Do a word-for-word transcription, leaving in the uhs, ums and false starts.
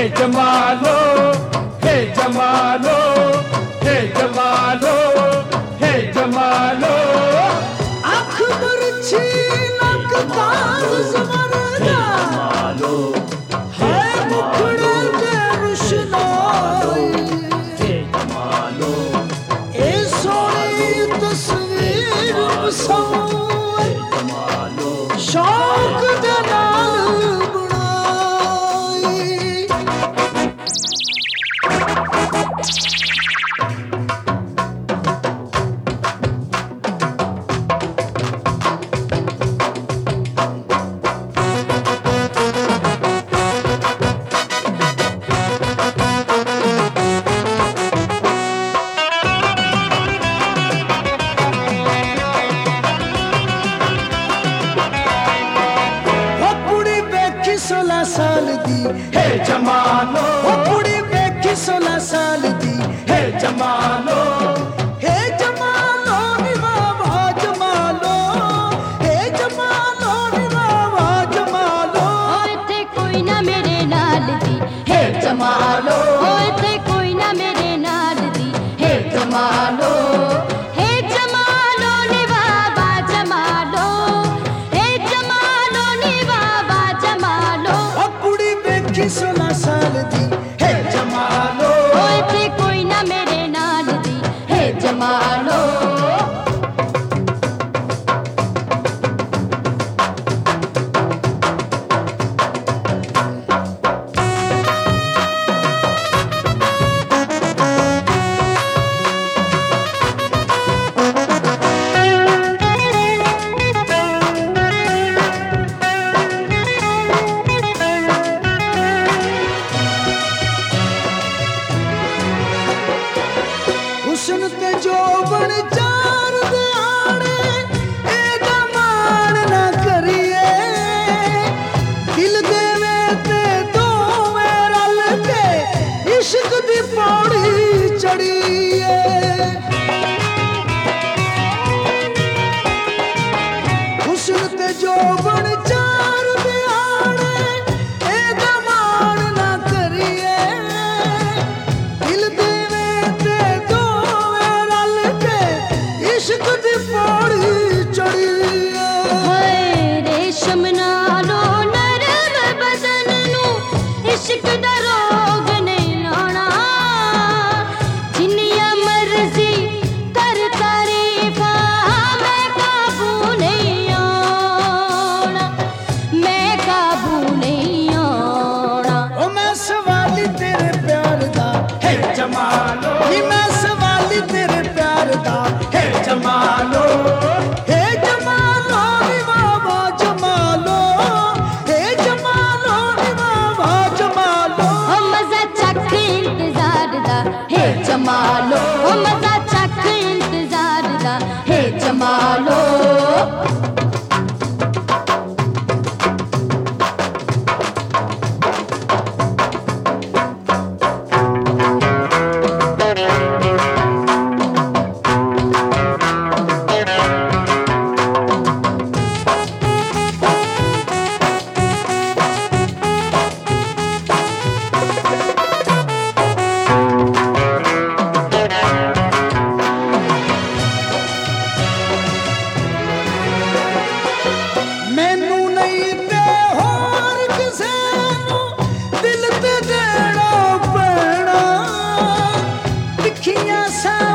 जमालो हे जमालो हे जमालो हे जमालो आँख बरछी नक कान ज़मरदा है मुखड़े ते रुशनाई हे जमालो ए सोहनी तस्वीर मुसव्वर शौक दे नाल बनाई सोलह साल दी हे जमालो ओ कुड़ी वेखी सोलह साल दी हे जमालो हे जमालो नी बाबा जमालो हे जमालो नी बाबा जमालो ओ इत्थे कोई ना मेरे नाल दी हे जमालो ओ इत्थे कोई ना मेरे नाल दी हे जमालो हे जमालो नी बाबा जमालो हे जमालो नी बाबा जमालो ओ कुड़ी वेखी सोलह साल दी हे जमालो ओ इत्थे कोई ना मेरे नाल दी हे जमालो हुस्न ते जोबन चार दे आने एदा मान ना करिए दिल देवे ते दोवें रल के इश्क दी पौड़ी चढ़िए हुस्न ते जोबन चार दे आने एदा मान ना करिए दिल देवे ते दोवें रल के इश्क दी पौड़ी चढ़िए हाय रेशम नालो नरम बदन नू इश्क दा रोग नहीं लाना जिन्नियां मर्जी कर तारीफां मैं काबू नहीं आना मैं काबू नहीं आना ओ मैं सवाली तेरे प्यार दा हे जमालो नी मैं सवाली तेरे प्यार दा हे जमालो हे जमालो नी बाबा जमालो हे जमालो नी बाबा जमालो ओ मजा चख इंतजार दा हे जमालो ओ मजा चख इंतजार दा हे जमालो मैनू नहीं ते होर किसे नू दिल ते देना पैना तिखियां सा